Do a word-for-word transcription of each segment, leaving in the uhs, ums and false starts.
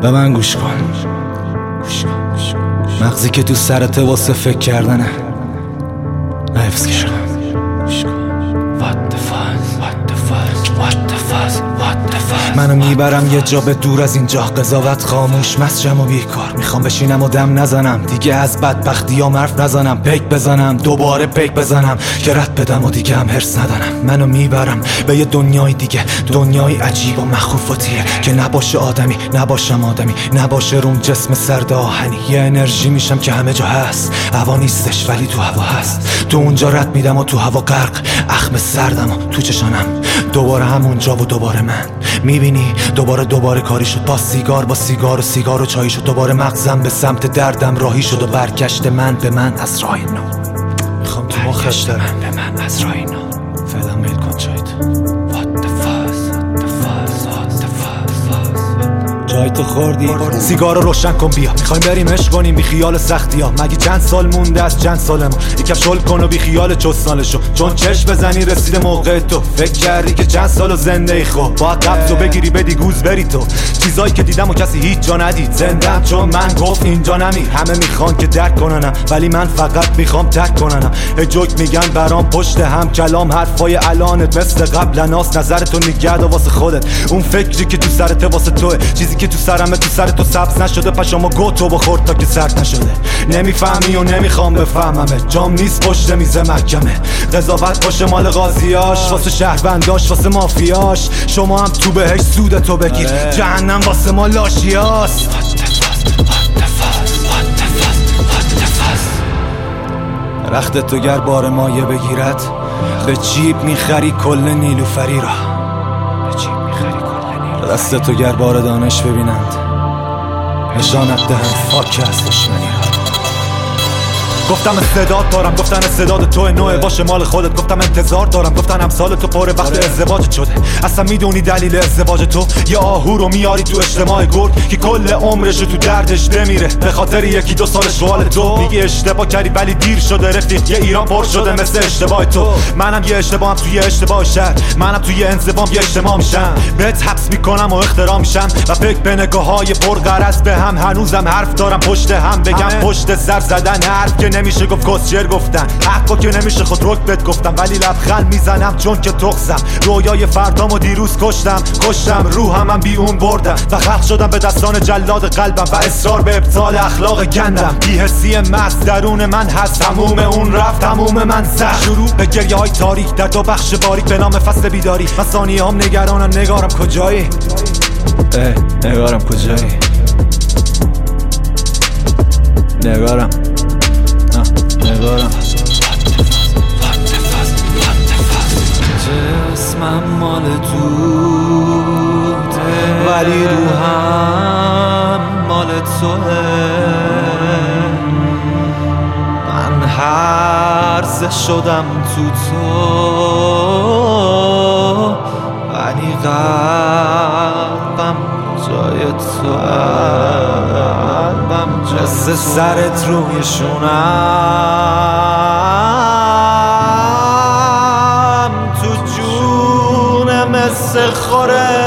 به من گوش کن. مغزی که تو سرته واسه فکر کردنه، نه حفظ کردن. منو میبرم یه جا به دور از اینجا، قضاوت خاموش، مسجم و بیکار. میخوام بشینم و دم نزنم، دیگه از بدبختیام حرف نزنم. پیک بزنم، دوباره پیک بزنم که رد بدم و دیگه هم حرص ندارم. منو میبرم به یه دنیای دیگه، دنیای عجیب و مخوفتیه که نباشه آدمی، نباشم آدمی، نباشه روم جسم سرد آهنی. یه انرژی میشم که همه جا هست، هوا نیستش ولی تو هوا هست. تو اونجا رد میدم و تو هوا غرق، اخم سردم و تو چشانم دوباره همونجا و دوباره من. میبینی دوباره دوباره کاری شد، با سیگار با سیگار و سیگار و چایی شد. دوباره مغزم به سمت دردم راهی شد و برگشت من به من از راه نو. میخوام تو مخش دارم به من از راه نو. فعلا میل کن چایت. جای تو خوردی، سیگار رو روشن کن بیا، میخوایم بریم عشق کنیم بی خیال سختی ها. مگه چند سال مونده از چند سال ما، یکم شل کن و بی خیال چستانشو. چون چشم بزنی رسیده موقع تو، فکر کردی که چند سالو زنده ای خوب با قبض و بگیری بدی گوز بری تو. چیزایی که دیدم و کسی هیچ جا ندید، زندم چون من گفت اینجا نمی. همه میخوان که درک کننم ولی من فقط میخوام تک کننم. جوک میگن برام پشت هم کلام، حرفای الانت مثل قبل ناس. نظرتو نگرد واسه خودت، اون فکری که تو سرت واسه توه. چیزی که تو سرمه تو سر تو سبز نشده، پشامو گوتو بخورد تا که سرد نشده. نمیفهمی و نمیخوام بفهممه، جام نیست پشت میز محکمه. قضاوت باشه مال قاضیاش، واسه شهرونداش، واسه مافیاش. شما هم تو بهش سودتو بگیر، جهنم واسه ما لاشیاست. رخت تو گر بار مایه بگیرد، به جیب میخری کل نیلوفری را. دست تو گر بار دانش ببینند، نشانت دهند خاک از دشمنی را. گفتم استعداد دارم، گفتن استعداد تو نوع باشه مال خودت. گفتم انتظار دارم، گفتن امثال تو پاره وقت ازدواج شده. اصلا میدونی دلیل ازدواج تو؟ یه آهو رو میاری تو اجتماع گرد که کل عمرشو تو دردش بمیره به خاطر یکی دو سال شوال تو. میگی اشتباه کردی ولی دیر شده رفیق، یه ایران پر شده مثل اشتباه تو. منم یه اشتباهم توی اشتباه شهر، منم توی انزوام یه اجتماع میشم. بهت حبس میکنم و اخترام میشم و فکر به نگاه‌های پرغرض به هم. هنوزم حرف دارم پشت هم بگم، پشت سر زدن حرف که نمیشه گفت کسچر گفتن، حقا که نمیشه خود رک بهت گفتم. ولی لبخند میزنم چون که تخصم، رویای فردامو دیروز کشتم کشتم روحم بی اون بردم و خلق شدم به دستان جلاد قلبم و اصرار به ابطال اخلاق گندم. بی‌حسی مست درون من هست، تموم اون رفت تموم من سخت. شروع به گریه های تاریک در دو بخش باریک به نام فصل بیداری. من ثانیه هم نگرانم، نگارم کجایی؟ اه نگارم کجایی؟ نگارم نگارم جسمم مال دوده ولی روحم مال توه. من هرزه شدم تو تو ولی قلبم جای تو. قلبم جسه سرت روی شونم، تو جونم مثل خوره.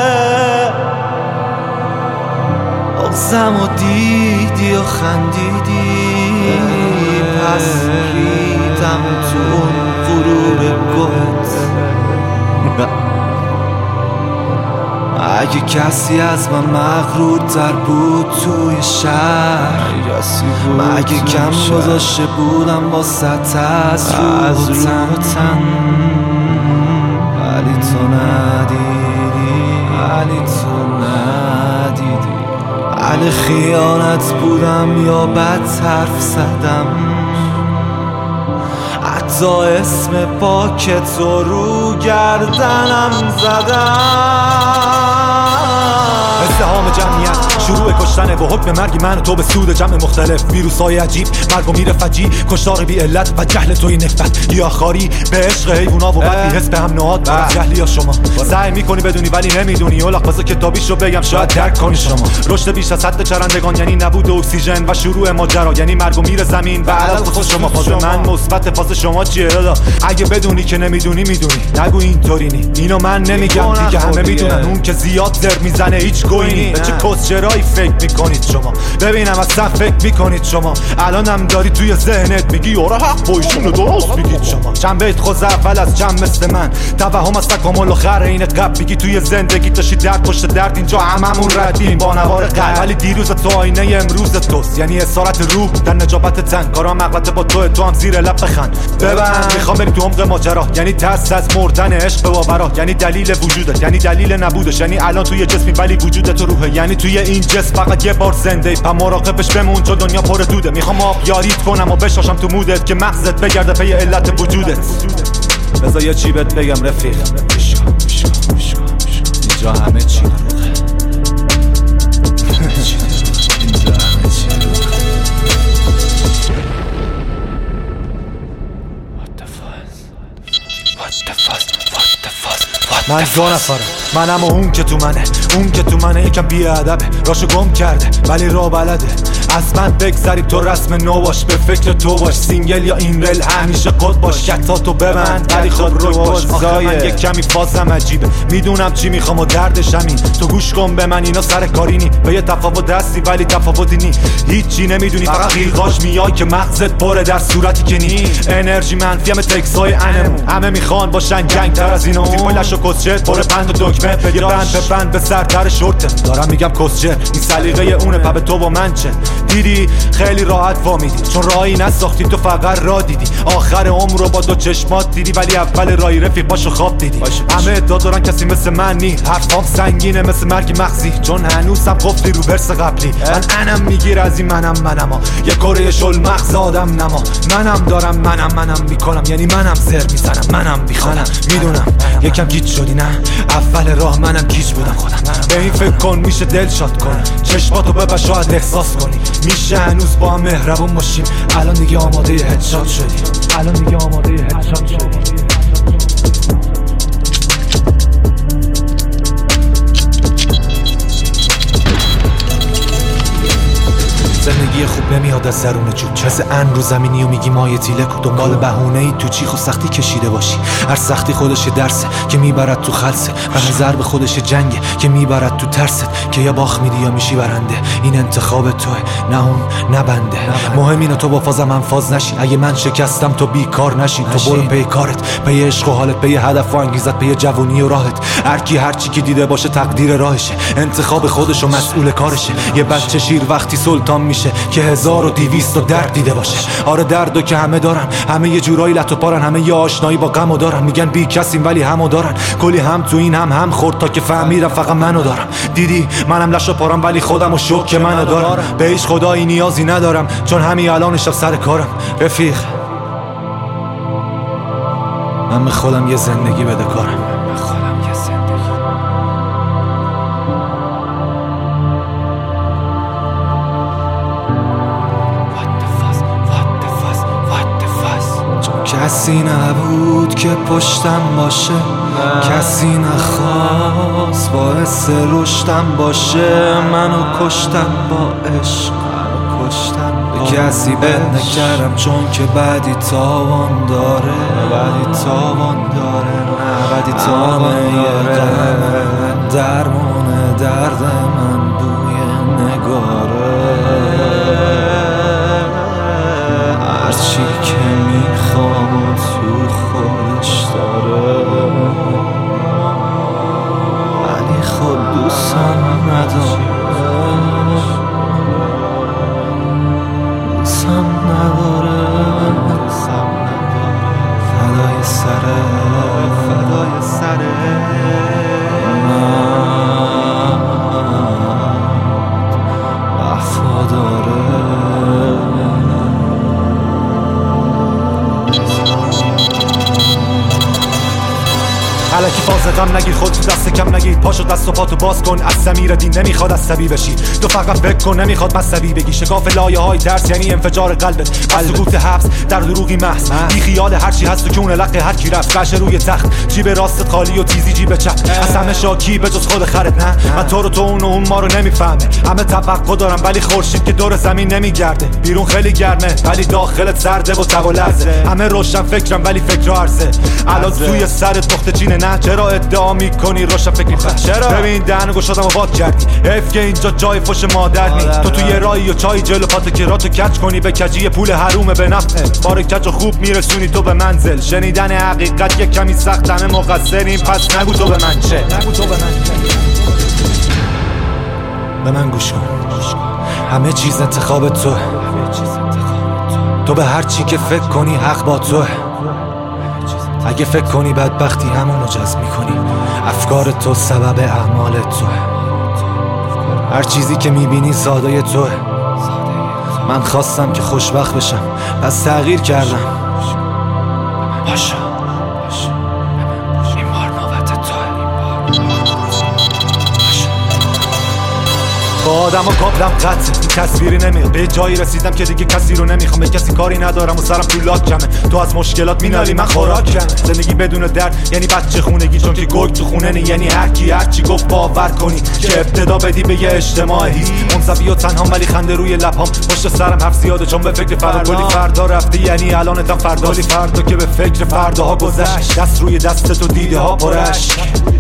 بغزم و دیدی و خندیدی، پس ریدم تو غرور گوهت. اگه کسی از من مغرور تر بود توی شهر، مگه کم گذاشته بودم با ست از رو تن. ولی تو ندیدی، ولی تو ندیدی. ولی خیانت بودم یا بد حرف زدم، حتی اسم پاک تو رو گردنم زدم. ازدحام جمعیت شروع کشتنه و حکم مرگی من و تو به سود جمع مختلف. ویروسای عجیب، مرگ و میر فجی، کشتار بی علت و جهل توی نفرت. گیاهخواری به عشق حیونا و بعد بی حس به هم نهاد بر جهلی یا شما. سعی میکنی بدونی ولی نمیدونی، اولاق واسه کتابیشو بگم شاید درک کنی شما. رشد بیش از حد چرندگان یعنی نبود اکسیژن و شروع ماجرا یعنی مرگ و میر زمین و علاوه خود شما. فاز من مثبت، فاز شما چیه دادا؟ اگه بدونی که نمیدونی میدونی، نگو اینطوری نی. اینو من نمیگم دیگه همه میدونن، اون که زیاد زر میزنه هیچ گوینی. چه کسچرایی جایی فکر میکنید شما؟ ببینم اصلا فکر میکنید شما؟ الانم داری توی ذهنت میگی آره حق بایشونه درست میگید شما. چند بیت خوز اول از جمع مثل من، توهم از تکامل و خر این قبل. میگی توی زندگی داشتی درد پشت درد، اینجا هممون ردیم با نوار قلب. ولی دیروز تو آینه امروز توست، یعنی اسارت روح در نجابت تن. کارا مغلطه با تو، تو هم زیر لب بخند. ببند میخوام بریم تو عمق ماجرا، یعنی ترس از مردن عشق به باورا، یعنی دلیل وجودت، یعنی دلیل نبودش، یعنی الان توی جسمی ولی وجودت تو روحه، یعنی توی این جسم فقط یه بار زنده ای. پا مراقبش بمون چون دنیا پر دوده. میخوام آب یاریت کنم و بشاشم تو مودت که مغزت بگرده پی علت وجودت. بذار یه چی بهت بگم رفیق، اینجا همه چی دروغه. اینجا همه چی دروغه. من دو نفرم، منم و اون که تو منه. اون که تو منه یکم بیادبه، راشو گم کرده ولی را بلده. از من بگذرید تو رسم نو باش، به فکر تو باش. سینگل یا این رل همیشه خود باش. کتاتو ببند ولی خب رو باش. آخه من یک کمی فازم عجیبه، میدونم چی میخوام و دردش همین. تو گوش کن به من، اینا سر کارینی. به یه تفاوت دستی ولی تفاوتی نی. هیچی نمیدونی فقط قیقاش میای که مغزت پره در صورتی که نی. انرژی منفی همه تکسای انمون، همه میخوان باشن گنگ تر از اینا. تیم پلش و کسچت پر بند و دکمه، یه بند به بند به سر تر شورته. دارم میگم کسچر، این سلیقه اونه پا به تو و من چه. دیدی خیلی راحت فهمیدی، چون راهی نساختی تو فقط را دیدی. آخر عمر رو با دو چشمات دیدی، ولی اول راهی رفیق باشو خواب دیدی. همه ادعا دارن کسی مثل من نی، حرفام سنگینه مثل مرگ مغزی، چون هنوزم قفلی رو ورس قبلی. من انم میگیر از این منم منم ها، یه کره شل مغز آدم نما. منم دارم منم منم میکنم، یعنی منم زر میزنم، منم بیخانم. میدونم یکم گیج شدی نه، اول راه منم گیج بودم خودم. به این فکر کن میشه دل شاد کنی، چشماتو ببر شاید احساس کنی. میشه هنوز با هم مهربون باشیم. الان دیگه آماده هدشات شدیم، الان دیگه آماده هدشات شدیم. زندگی خوب نمیاد از درون جوب، مثل ان رو زمینی و میگی مایه تیله کو. دنبال بهونه ای تو چیخ و سختی کشیده باشی. هر سختی خودش درسه که میبرد تو خلسه، و هر ضرب خودش جنگه که میبرد تو ترست. که یا باخ میدی یا میشی برنده، این انتخاب توه نه اون نه بنده. مهم اینه تو با فازم هم فاز نشی. اگه من شکستم تو بیکار نشی. تو برو پی کارت، پی عشق و حالت، پی هدف و انگیزت، پی جوونی و راحت. هر کی هر چی که دیده باشه تقدیر راهشه، انتخاب خودش و مسئول کارشه. یه بچه شیر وقتی سلطان میشه که هزار و دیویست و درد دیده باشه. آره دردو که همه دارن، همه یه جورایی لط و پارن، همه یه آشنایی با غمو دارن. میگن بی کسیم ولی همو دارن، کلی هم تو این هم هم خورد تا که فهمیدم فقط منو دارم. دیدی منم لش و پارم ولی خودمو شک که منو دارم. به هیچ خدایی نیازی ندارم، چون همین الانشم سر کارم. رفیق من به خودم یه زندگی بده کارم. کسی نبود که پشتم باشه، کسی نخواست باعث رشدم باشه. منو کشتم با عشق، منو کشتم به کسی بد نکردم، چون که بعدی تاوان داره. بعدی تاوان داره، نه بعدی تاوان داره. درمون درد من بوی نگاره. هرچی که میخوام تو خودش داره، ولی خود دوستم نداره. دوستم نداره، فدای سره، فدای سره. وفاداره. الکی فاز غم نگیر، خود تو دست کم نگیر. پاشو دست و پاتو باز کن، از ضمیر دین نمیخواد عصبی بشی. تو فقط فکر کن، نمیخواد مذهبی بگی. شکاف لایه های درس یعنی انفجار قلبت. از سکوت حبس در دروغی محض، بی خیال هرچی هست تو کون لق هر کی رفت. قش روی تخت، جیب راست خالی و تیزی جیب چپ. از همه شاکی به جز خود خرت نه. من تو رو تو اون و اون ما رو نمیفهمه. همه توقع دارم ولی خورشید که دور زمین نمیگرده. بیرون خیلی گرمه ولی داخلت سرده و تب و لرزه. همه روشن فکرم ولی فکر عرضه. الان توی سر تخت چینه نه من چرا ادعا میکنی روشن فکری فهم؟ چرا ببین دهنو گشادم و واد کردی، حیف که اینجا جای فوش مادر نی. تو توی رایی و چای جلو پات که راتو کج کنی به کجی پول حرومه به نفعت. بار کج و خوب میرسونی تو به منزل، شنیدن حقیقت یک کمی سخت، همه مقصریم پس نگو تو به من چه. نگو تو به من چه. به من گوش کن، همه چیز انتخاب توه. تو به هر چی که فکر کنی حق با توه. اگه فکر کنی بدبختی همونو جذب میکنی، افکار تو سبب اعمال توه. هر چیزی که میبینی ساده توه. من خواستم که خوشبخت بشم پس تغییر کردم. باشا این بار نوبت توه. با آدم و قابلم قطع تصویری نمیاد، به جایی رسیدم که دیگه کسی رو نمیخوام، به کسی کاری ندارم و سرم تو لاک کمه. تو از مشکلات مینالی من خوراکم، زندگی بدون درد یعنی بچه خونگی، چون که گرگ تو خونه نی، یعنی هر کی هر چی گفت باور کنی که ابتدا بدی به یه اجتماع هیست. منزوی و تنها ولی خنده روی لبام، پشت سرم حرف زیاده چون به فکر فردا. کلی فردا رفتی یعنی الانتم فردا، کلی فردا که به فکر فرداها گذشت. دست روی دست تو دیده ها پرش.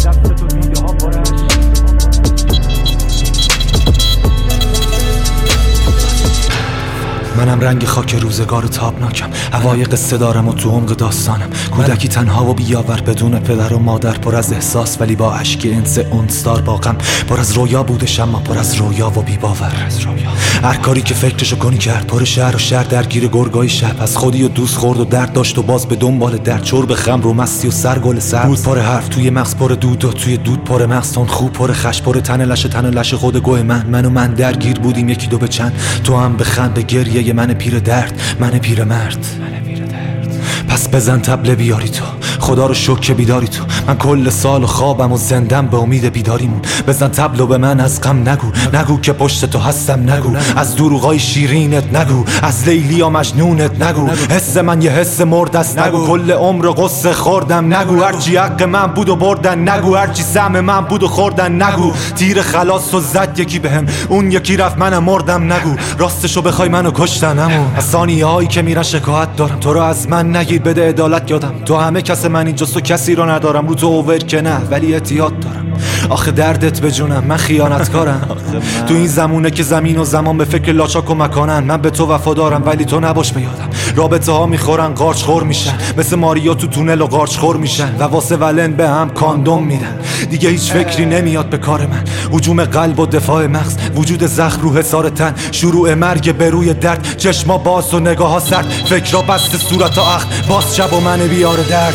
منم رنگ خاک روزگار تابناکم، هوای قصه دارم و تو عمق داستانم. کودکی تنها و بیاور بدون پدر و مادر، پر از احساس ولی با اشک انس اونستار با غم. پر از رویا بودش اما پر از رویا و بی‌باور. هر کاری که فکرشو کنی کرد، پر شهر و شهر درگیر گرگای شب. از خودی و دوست خورد و درد داشت و باز به دنبال درد. چرب خمر و مستی و سرگل سبز، بود پر حرف توی مغز پر دود و توی دود پر مغز تون خوب پر خش پر تن لش تن لش خود گوه من. من و من درگیر بودیم یکی دو به چند، تو هم بخند به گریه من پیر درد، من پیر مرد. پس بزن طبل بیاری تو، خدا رو شکر که بیداری تو. من کل سال خوابم و زندم به امید بیداریمون. بزن طبل و به من از غم نگو، نگو که پشت تو هستم نگو. از دروغای شیرینت نگو، از لیلی یا مجنونت نگو. حس من یه حس مرد است نگو، کل عمر قصه خوردم نگو. هرچی حق من بود و بردن نگو، هرچی سهم من بود و خوردن نگو. تیر خلاص و زد یکی بهم، اون یکی رفت منم مردم نگو. راستشو بخوای منو کشتن امو. از ثانیه هایی که میرن شکایت دارم، تو رو از من نگیر بده عدالت یادم. تو همه کس من اینجاست و کسی رو ندارم، رو تو اوور که نه ولی احتیاط دارم. آخه دردت به جونم، من خیانتکارم. تو این زمونه که زمین و زمان به فکر لاچاک و مکانن. من به تو وفادارم ولی تو نباش به یادم. رابطه ها میخورن قارچ خور میشن، مثل ماریا تو تونل و قارچ خور میشن. و واسه ولن به هم کاندوم میدن. دیگه هیچ فکری نمیاد به کار من. هجوم قلب و دفاع مغز، وجود زخم رو حصار تن. شروع مرگ به روی درد، چشما باز و نگاه ها سرد. فکرها بسته صورت ها اخ، باز شب و من بیار درد.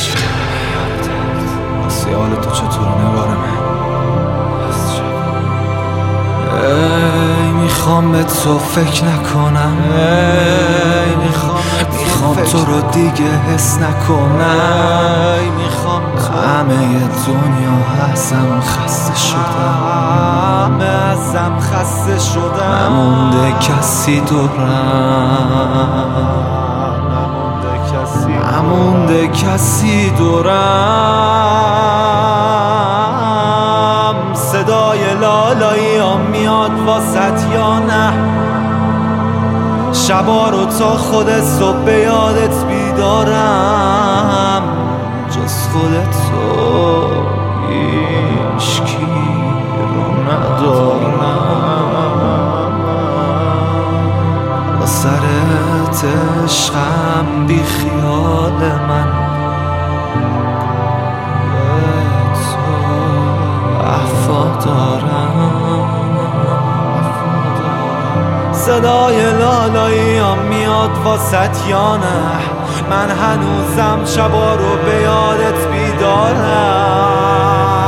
سیال تو چطور نگار من؟ ای میخوام به تو فکر نکنم، ای میخوام میخوام تو رو دیگه حس نکنم. ای میخوام همه دنیا ازم خسته شدم، همه ازم خسته شدم. نمونده کسی دورم، نمونده کسی دورم. صدای لالایی ها میاد واسط یا نه؟ شبا رو تا خود صبح به یادت بیدارم. جز خودت تو هیچکی رو ندارم. با سرت عشقم بی خیال من، به تو وفادارم. صدای لالایی هم میاد واسط یا نه؟ من هنوزم شبا رو به یادت بیدارم.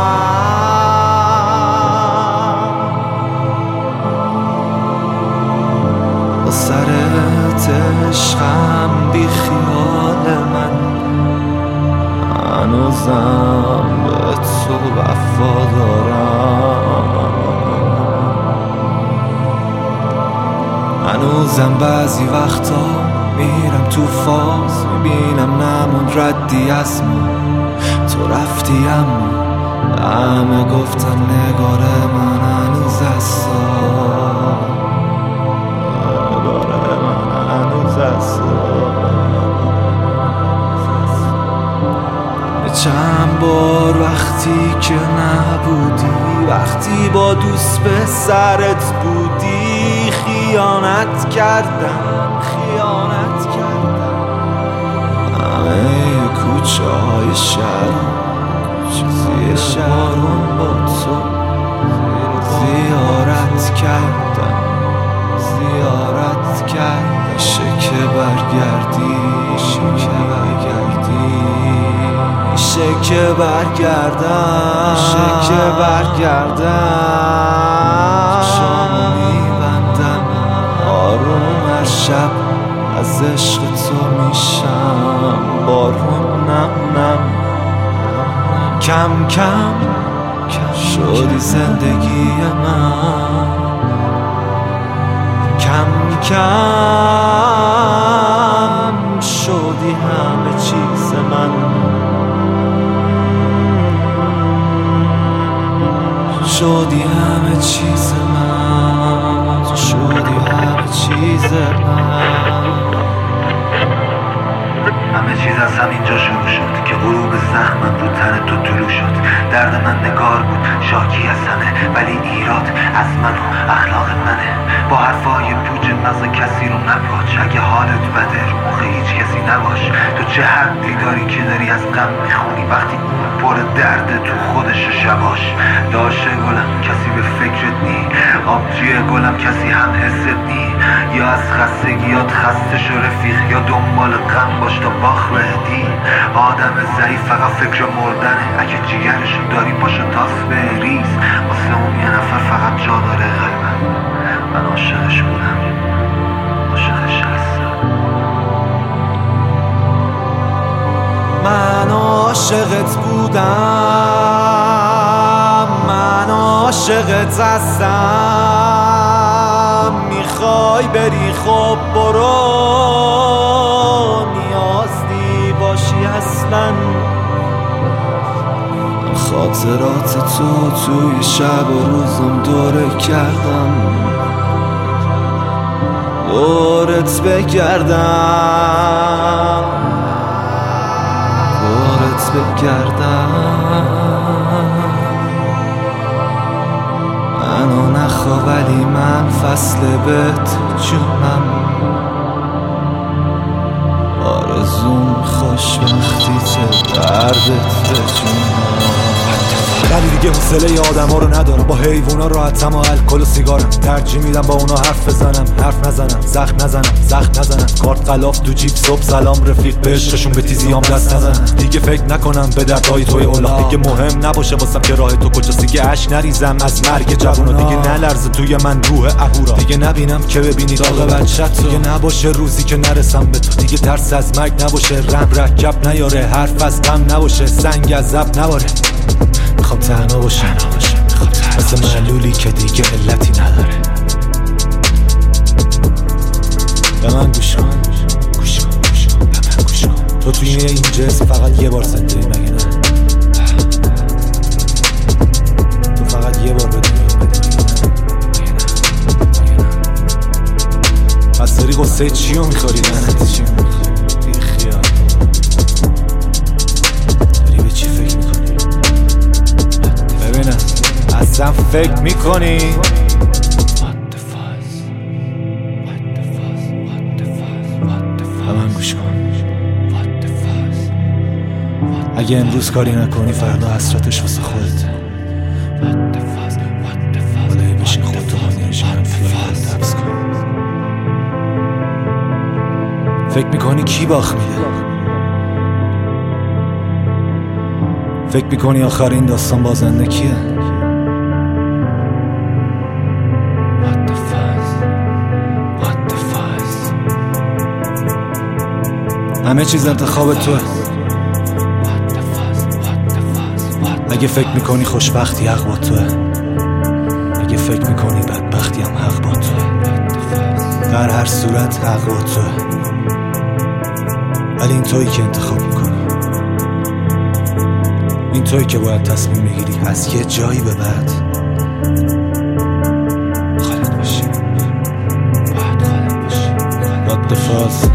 با سرت عشقم بی خیال من، هنوزم به تو وفادارم. هنوزم بعضی وقتا میرم تو فاز، میبینم نمون ردی از ما. تو رفتی اما همه گفتن نگار من هنوز هستا، نگار من هنوز هستا. چند نبودی وقتی با دوست به سرت بودی. خیانت کردم خیانت کردم همه کوچه های شهرم زیر بارون با تو زیارت کردم زیارت کردم. میشه که برگردی میشه که برگردی میشه که برگردم میشه که برگردم. شامو میبندم آروم هر شب از عشق تو میشم بارون نم نم. کم کم شدی زندگی من کم کم شدی همه چیز من شدی همه چیز من شدی همه چیز من. همه چیز از همینجا شروع شد که غروب زخمم رو تن تو طلوع شد. درد من نگار بود شاکی از همه ولی ایراد از من و اخلاق منه. با حرفای پوچ مغز کسی رو نپاچ. اگه حالت بده رو موقع هیچ کسی نباش. تو چه حدی داری که داری از غم میخونی وقتی پر درد تو خودش شباش. داشه گلم کسی به فکرت نی آبجی گلم کسی هم حست نی. یا از خستگیات خسته شو رفیق یا دنبال غم باش تا باخ بهدی. آدم ضعیف فقط فکر مردنه. اگه جیگرشو داری پاشو تاس بریز واسه اون یه نفر فقط جا داره قلبم. من عاشقش بودم عاشقش هستم. من عاشقت بودم من عاشقت هستم. میخوای بری خب برو نیازی باشی اصلا. خاطرات تو توی شب و روزم دوره کردم دورت بگردم دورت بگردم. منو نخوا ولی من فصل بهت جونم. آرزوم خوشبختی ته دردت به جونم. ولی دیگه حوصله آدم ها رو ندارم. با حیوونا راحتم و الکل و سیگارم. ترجیح میدم با اونا حرف بزنم حرف نزنم زخم نزنم زخم نزنم. کارت غلاف تو جیب صبح سلام رفیق به عشقشون به تیزیام دست نزنم. دیگه فکر نکنم به دردهای توی اولاق. دیگه مهم نباشه واسم که راه تو کجاست. دیگه اشک نریزم از مرگ جوونا. دیگه نلرزه توی من روح اهورا. دیگه نبینم که ببینی داغ بچت. دیگه نباشه روزی که نرسم به تو. دیگه ترس از مرگ نباشه رم رکب نیاره. حرف از غم نباشه سنگ از زب نباره. میخوام تنها باشم مثل معلولی که دیگه علتی نداره. به من گوش کن گوش کن گوش کن به من گوش کن. تو توی این جسم فقط یه بار زنده ای مگه نه؟ تو فقط یه بار به دنیا اومدی مگه نه؟ مگه نه؟ از داری قصه چیو میخوری لعنتی چیو میخوری؟ بی خیال داری به چی فکر میکنی؟ ببینم اصلا فکر میکنی؟ به من گوش کن. اگه امروز کاری نکنی فردا حسرتش واسه خودت. خدایی بشین خودتو با انرژی منفی رو حبس کن. فکر میکنی کی باخت میده؟ فکر میکنی آخر این داستان بازنده کیه؟ همه چیز انتخاب توه. اگه فکر میکنی خوشبختی حق با توه. اگه فکر میکنی بدبختی هم حق با توه. در هر صورت حق با توه. ولی این تویی که انتخاب میکنی. این تویی که باید تصمیم میگیری از یه جایی به بعد خالد باشی. باید خالد باشی. What the fuss